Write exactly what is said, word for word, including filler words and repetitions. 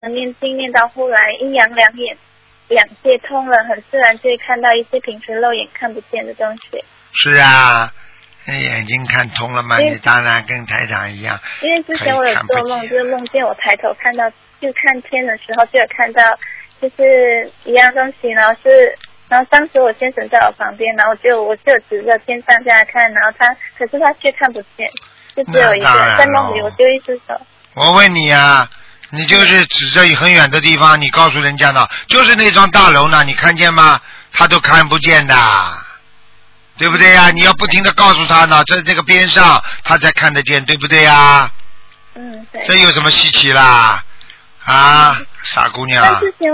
念经念到后来阴阳两眼两界通了，很自然就会看到一些平时肉眼看不见的东西。 是啊，眼睛看通了嘛，你当然跟台长一样。 因为之前我有做梦，就是梦见我抬头看到，就看天的时候就有看到，就是一样东西，然后是，然后当时我先生在我旁边，然后就我就指着天上下来看，然后他可是他却看不见，就只有一个，在梦里我就一只手。 我问你啊。你就是指着很远的地方，你告诉人家呢，就是那幢大楼呢，你看见吗？他都看不见的，对不对呀？你要不停的告诉他呢，在这个边上他才看得见，对不对呀？ 嗯，对。 这有什么稀奇啦？啊，傻姑娘。